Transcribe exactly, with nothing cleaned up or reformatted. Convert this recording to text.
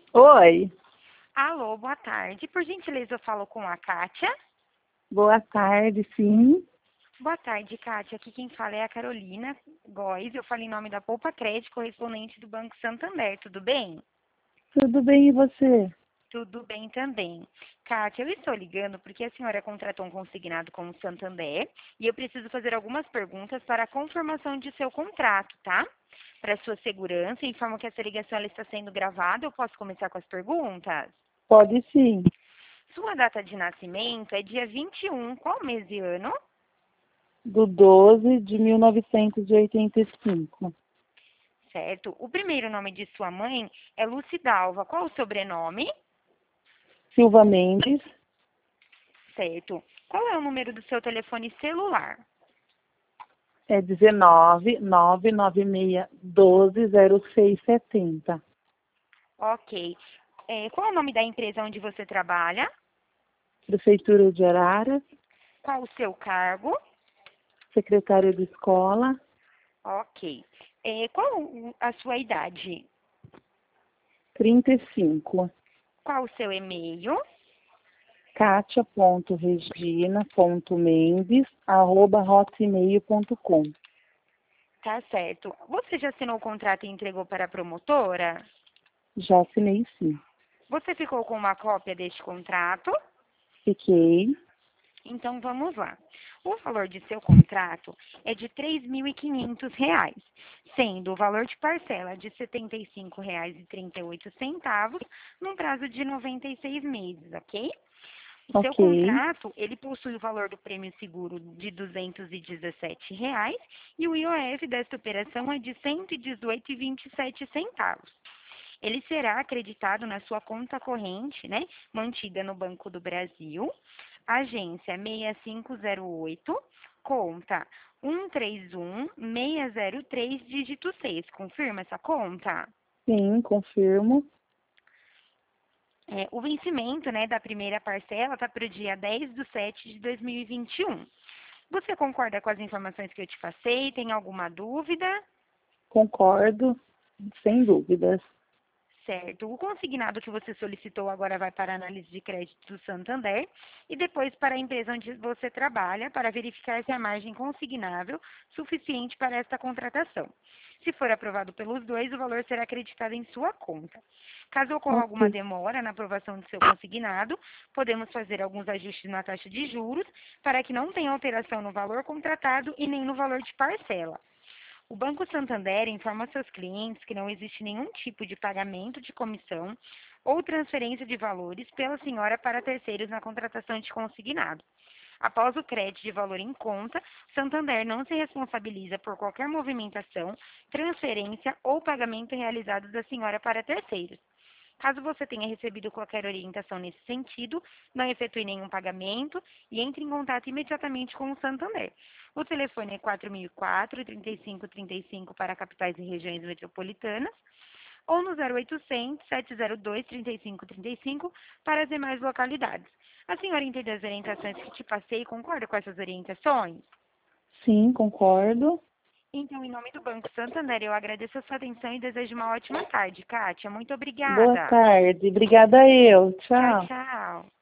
Oi, Alô, boa tarde. Por gentileza, eu falo com a Kátia. boa tarde, sim. Boa tarde, Kátia. Aqui quem fala é a Carolina Góes. Eu falo em nome da Poupa Crédito, correspondente do Banco Santander. Tudo bem? Tudo bem e você? Tudo bem também. Kátia, eu estou ligando porque a senhora contratou um consignado com o Santander e eu preciso fazer algumas perguntas para a confirmação de seu contrato, tá? Para sua segurança, informo que essa ligação ela está sendo gravada. Eu posso começar com as perguntas? Pode sim. Sua data de nascimento é dia vinte e um. Qual mês e ano? Do doze de mil novecentos e oitenta e cinco. Certo. O primeiro nome de sua mãe é Lucidalva. Qual o sobrenome? Silva Mendes, Certo. Qual é o número do seu telefone celular? é dezenove, nove nove seis, doze, zero seis setenta. Ok. É, qual é o nome da empresa onde você trabalha? Prefeitura de Araras, Qual o seu cargo? secretária de escola, Ok. É, qual o- a sua idade? trinta e cinco. Qual o seu e-mail? katia.regina.mendes, arroba hotmail ponto com. Tá certo. Você já assinou o contrato e entregou para a promotora? Já assinei sim. Você ficou com uma cópia deste contrato? Fiquei. Então vamos lá. O valor de seu contrato é de três mil e quinhentos reais, sendo o valor de parcela de setenta e cinco reais e trinta e oito centavos, num prazo de noventa e seis meses, ok? O seu Ok. contrato, ele possui o valor do prêmio seguro de duzentos e dezessete reais e o I O F desta operação é de cento e dezoito reais e vinte e sete centavos. Ele será acreditado na sua conta corrente, né, mantida no Banco do Brasil, agência seis cinco zero oito, conta um três um seis zero três, dígito seis. Confirma essa conta? Sim, confirmo. É, o vencimento, né, da primeira parcela está para o dia dez de setembro de dois mil e vinte e um. Você concorda com as informações que eu te passei? Tem alguma dúvida? Concordo, sem dúvidas. Certo. O consignado que você solicitou agora vai para a análise de crédito do Santander e depois para a empresa onde você trabalha para verificar se a margem consignável suficiente para esta contratação. Se for aprovado pelos dois, o valor será acreditado em sua conta. Caso ocorra alguma Ok, demora na aprovação do seu consignado, podemos fazer alguns ajustes na taxa de juros para que não tenha alteração no valor contratado e nem no valor de parcela. O Banco Santander informa seus clientes que não existe nenhum tipo de pagamento de comissão ou transferência de valores pela senhora para terceiros na contratação de consignado. Após o crédito de valor em conta, Santander não se responsabiliza por qualquer movimentação, transferência ou pagamento realizado da senhora para terceiros. Caso você tenha recebido qualquer orientação nesse sentido, não efetue nenhum pagamento e entre em contato imediatamente com o Santander. O telefone é quatro mil e quatro, trinta e cinco trinta e cinco para capitais e regiões metropolitanas ou no zero oitocentos, sete zero dois, trinta e cinco trinta e cinco para as demais localidades. A senhora entende as orientações que te passei e concorda com essas orientações? sim, concordo. Então, em nome do Banco Santander, eu agradeço a sua atenção e desejo uma ótima tarde, Kátia. Muito Boa obrigada. tarde, obrigada eu. Tchau, Tchau. tchau.